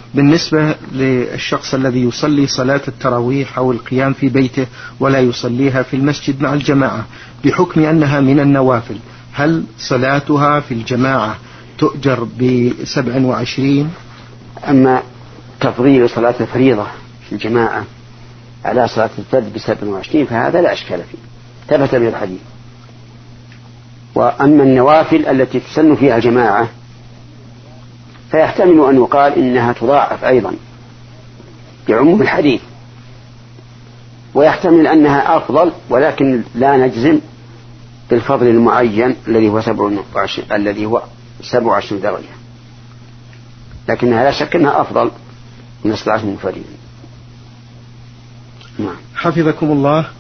بالنسبة للشخص الذي يصلي صلاة التراويح أو القيام في بيته ولا يصليها في المسجد مع الجماعة بحكم أنها من النوافل، هل صلاتها في الجماعة تؤجر ب27؟ أما تفضيل صلاة الفريضة في الجماعة على صلاة الفرد ب27 فهذا لا أشكال فيه، ثبت به الحديث. وأما النوافل التي تسن فيها الجماعة فيحتمل أن يقال إنها تضاعف أيضا بعموم الحديث، ويحتمل أنها أفضل، ولكن لا نجزم بالفضل المعين الذي هو 27 درجة، لكنها لا شك أنها أفضل من الصلاة المنفردة. حفظكم الله.